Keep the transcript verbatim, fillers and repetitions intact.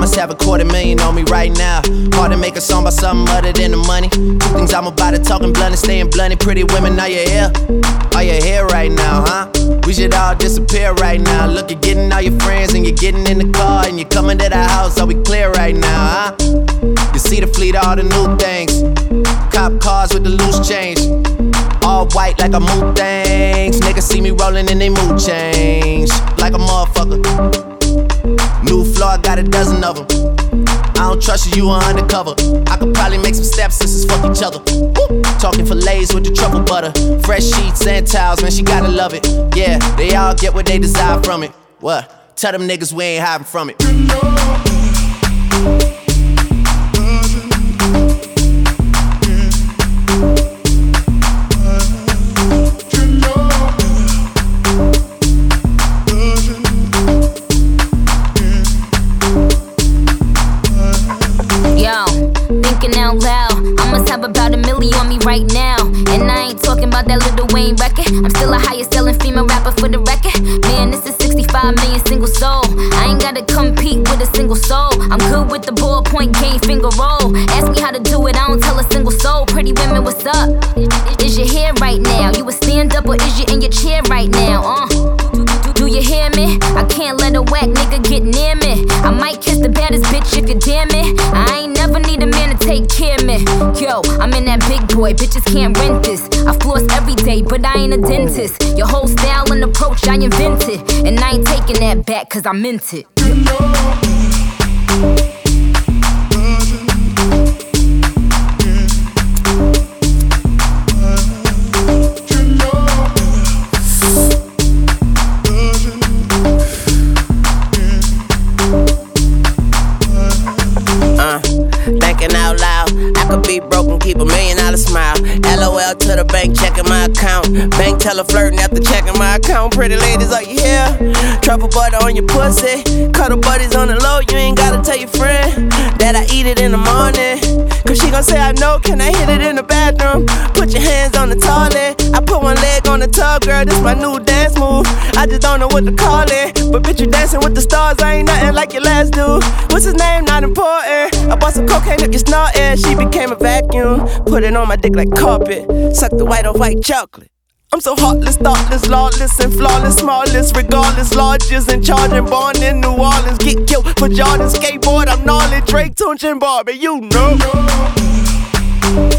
must have a quarter million on me right now. Hard to make a song about something other than the money. Two things I'm about to talking blunt and staying blunt. Pretty women, are you here? Are you here right now, huh? We should all disappear right now. Look, you're getting all your friends and you're getting in the car and you're coming to the house. Are we clear right now, huh? You see the fleet, all the new things. Cop cars with the loose change. All white like a mood things. Niggas see me rolling and they mood change. Like a motherfucker. New floor, I got a dozen of them. I don't trust you, you are undercover. I could probably make some stepsisters fuck each other. Woo! Talking fillets with the truffle butter. Fresh sheets and towels, man, she gotta love it. Yeah, they all get what they desire from it. What? Tell them niggas we ain't hiding from it. About a million on me right now. And I ain't talking about that Lil Wayne record. I'm still a highest selling female rapper for the record. Man, this is sixty-five million single soul. I ain't gotta compete with a single soul. I'm good with the ballpoint game, finger roll. Ask me how to do it, I don't tell a single soul. Pretty women, what's up? Is your hair right now? You a stand up or is you in your chair right now? Uh Do you hear me? I can't let a whack nigga get near me. I might kiss the baddest bitch if you dare me. I ain't never need a man to take care of me. Yo, I'm in that big boy, bitches can't rent this. I floss every day, but I ain't a dentist. Your whole style and approach I invented. And I ain't taking that back cause I meant it. Out loud, I could be broke and keep a million dollar smile. LOL to the bank, checking my account. Bank teller flirting after checking my account. Pretty ladies, are you here? Truffle butter on your pussy. Cuddle buddies on the low, you ain't gotta tell your friend that I eat it in the morning. Cause she gon' say I know, can I hit it in the bathroom? Put your hands on the toilet. I put one leg on the tub, girl, this my new dance move. I just don't know what to call it. But bitch, you dancing with the stars, I ain't nothing like your last dude. What's his name? Not important. I bought some cocaine up your snorting. She became a vacuum. Put it on my dick like carpet. Suck the white on white chocolate. I'm so heartless, thoughtless, lawless, and flawless, smallest, regardless, largest, and charging, born in New Orleans. Get killed for Jordan, skateboard, I'm gnarly, Drake, Tunch, and Barbie, you know.